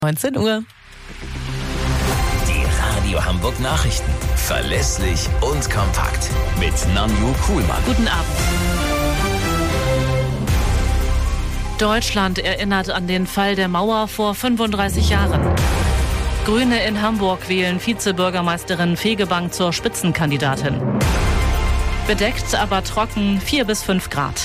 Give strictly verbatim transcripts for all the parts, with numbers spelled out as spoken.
neunzehn Uhr. Die Radio Hamburg Nachrichten. Verlässlich und kompakt. Mit Nanju Kuhlmann. Guten Abend. Deutschland erinnert an den Fall der Mauer vor fünfunddreißig Jahren. Grüne in Hamburg wählen Vizebürgermeisterin Fegebank zur Spitzenkandidatin. Bedeckt, aber trocken, vier bis fünf Grad.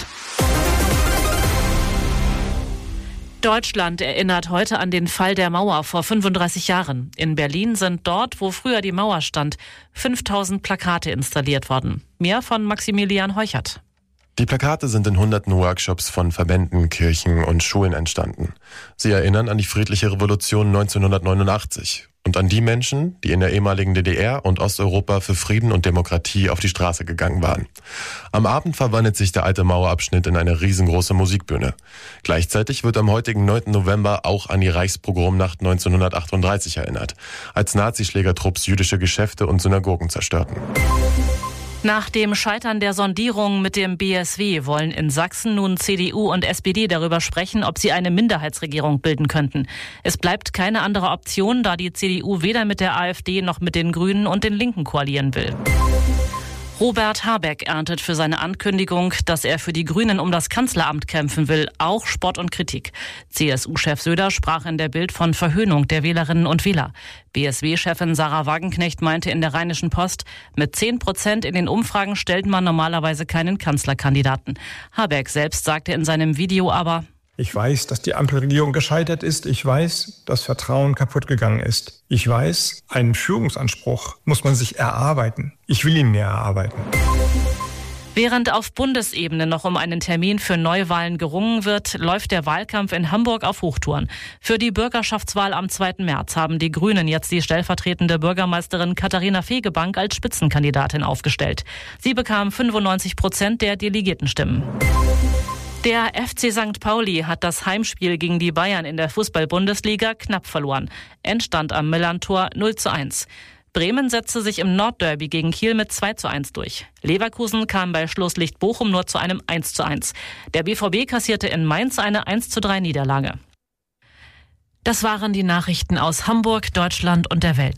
Deutschland erinnert heute an den Fall der Mauer vor fünfunddreißig Jahren. In Berlin sind dort, wo früher die Mauer stand, fünftausend Plakate installiert worden. Mehr von Maximilian Heuchert. Die Plakate sind in hunderten Workshops von Verbänden, Kirchen und Schulen entstanden. Sie erinnern an die friedliche Revolution neunzehnhundertneunundachtzig und an die Menschen, die in der ehemaligen D D R und Osteuropa für Frieden und Demokratie auf die Straße gegangen waren. Am Abend verwandelt sich der alte Mauerabschnitt in eine riesengroße Musikbühne. Gleichzeitig wird am heutigen neunten November auch an die Reichspogromnacht neunzehnhundertachtunddreißig erinnert, als Nazischlägertrupps jüdische Geschäfte und Synagogen zerstörten. Nach dem Scheitern der Sondierung mit dem B S W wollen in Sachsen nun C D U und S P D darüber sprechen, ob sie eine Minderheitsregierung bilden könnten. Es bleibt keine andere Option, da die C D U weder mit der AfD noch mit den Grünen und den Linken koalieren will. Robert Habeck erntet für seine Ankündigung, dass er für die Grünen um das Kanzleramt kämpfen will, auch Spott und Kritik. C S U-Chef Söder sprach in der Bild von Verhöhnung der Wählerinnen und Wähler. B S W-Chefin Sarah Wagenknecht meinte in der Rheinischen Post, mit zehn Prozent in den Umfragen stellt man normalerweise keinen Kanzlerkandidaten. Habeck selbst sagte in seinem Video aber: Ich weiß, dass die Ampelregierung gescheitert ist. Ich weiß, dass Vertrauen kaputt gegangen ist. Ich weiß, einen Führungsanspruch muss man sich erarbeiten. Ich will ihn mir erarbeiten. Während auf Bundesebene noch um einen Termin für Neuwahlen gerungen wird, läuft der Wahlkampf in Hamburg auf Hochtouren. Für die Bürgerschaftswahl am zweiten März haben die Grünen jetzt die stellvertretende Bürgermeisterin Katharina Fegebank als Spitzenkandidatin aufgestellt. Sie bekam fünfundneunzig Prozent der Delegiertenstimmen. Der F C Sankt Pauli hat das Heimspiel gegen die Bayern in der Fußball-Bundesliga knapp verloren. Endstand am Millerntor null zu eins. Bremen setzte sich im Nordderby gegen Kiel mit zwei zu eins durch. Leverkusen kam bei Schlusslicht Bochum nur zu einem eins zu eins. Der B V B kassierte in Mainz eine eins zu drei Niederlage. Das waren die Nachrichten aus Hamburg, Deutschland und der Welt.